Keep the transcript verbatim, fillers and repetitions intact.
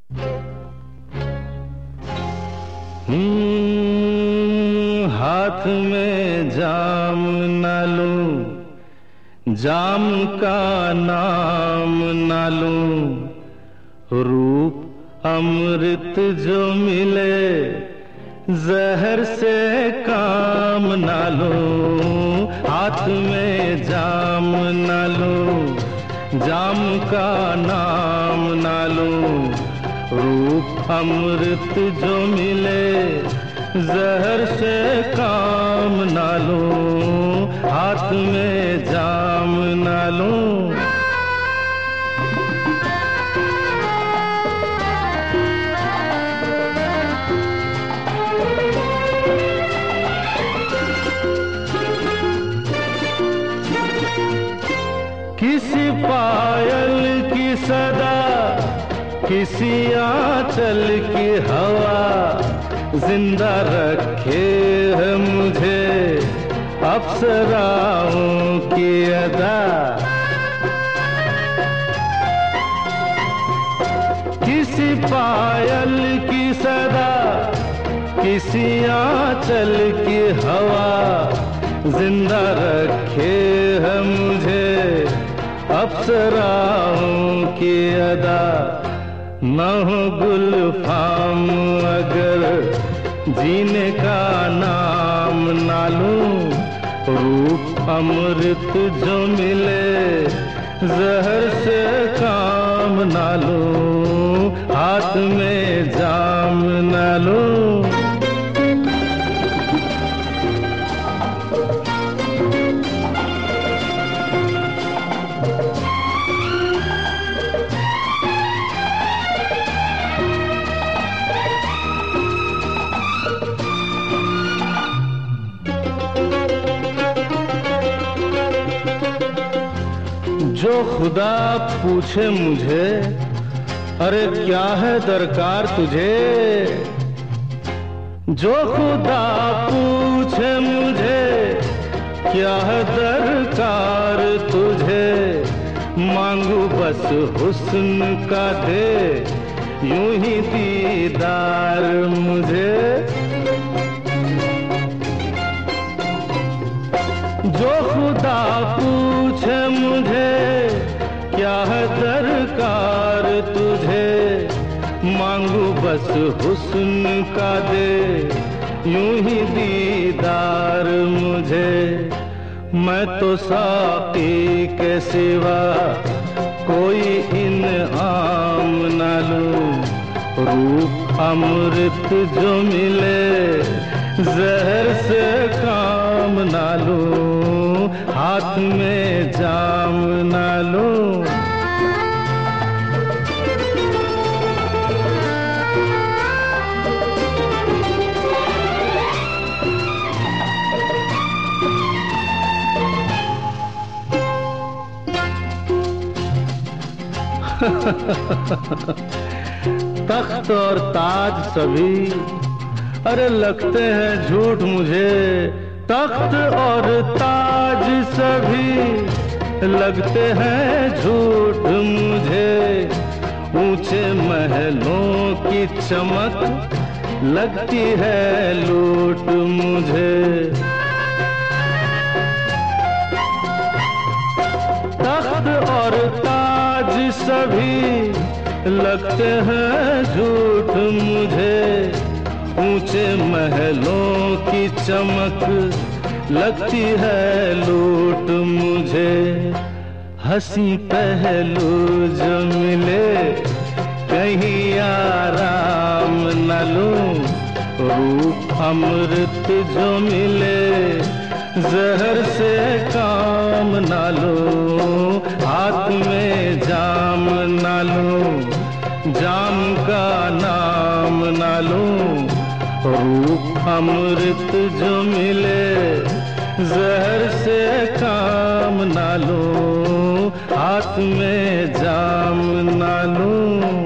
हम्म, हाथ में जाम न लूं, जाम का नाम न लूं, रूप अमृत जो मिले जहर से काम न लूं। हाथ में जाम न लूं, जाम का नाम न लूं, रूप अमृत जो मिले जहर से काम न लूं। हाथ में जाम न लूं। किसी पायल की सदा, किसी आंचल की हवा, जिंदा रखे है मुझे अप्सराओं की अदा। किसी पायल की सदा, किसी आंचल की हवा, जिंदा रखे है मुझे अप्सराओं की अदा। न हो गुलफाम अगर जीने का नाम ना लूं, रूप अमृत जो मिले जहर से काम ना लूं। हाथ में जाम ना लूं। जो खुदा पूछे मुझे, अरे क्या है दरकार तुझे। जो खुदा पूछे मुझे, क्या है दरकार तुझे, मांगू बस हुस्न का दे यूं ही दीदार मुझे। जो खुदा पूछे मुझे, क्या है दरकार तुझे, मांगू बस हुस्न का दे यूं ही दीदार मुझे। मैं तो साक़ी के सिवा कोई इनाम न लूं, रूप अमृत जो मिले जहर से काम ना लूं। हाथ में जाम ना लूं। तख्त और ताज सभी, अरे लगते हैं झूठ मुझे। तख्त और ताज सभी लगते हैं झूठ मुझे। ऊंचे महलों की चमक लगती है लूट मुझे। तख्त और ताज सभी लगते हैं झूठ मुझे। ऊंचे महलों की चमक लगती है लूट मुझे। हंसी पहलू जो मिले कहीं आराम न लूं, रूप अमृत जो मिले जहर से काम न लूं। हाथ में जाम न लूं, जाम का नाम न लूं, रूप अमृत जो मिले जहर से काम न लूं। हाथ में जाम न लूं।